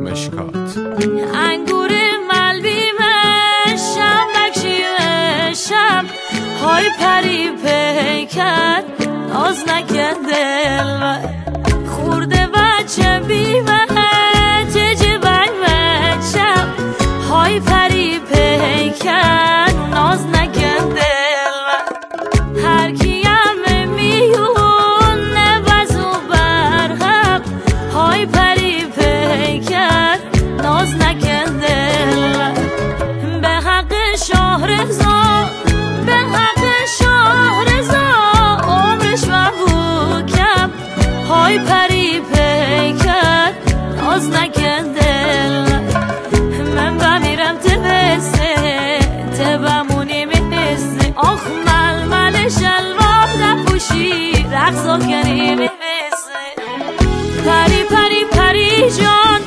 مشکات انگور ملبیمشم بکشیمشم های پری پیکر ناز نکن دلم خورده بچه بیمه ججه بچم های پری پیکر ناز نکن دلم هر کیم میون نوزو برهم های پری پیکر ناز نکن دلم به حق شاهرزاد به حق شاهرزاد عمرش مبوکم های پری پیکر ناز نکن دلم من بمیرم تبمونی میسته آخ ململ شلوار نپوشی رقصا کنی میسته پری پری پری جان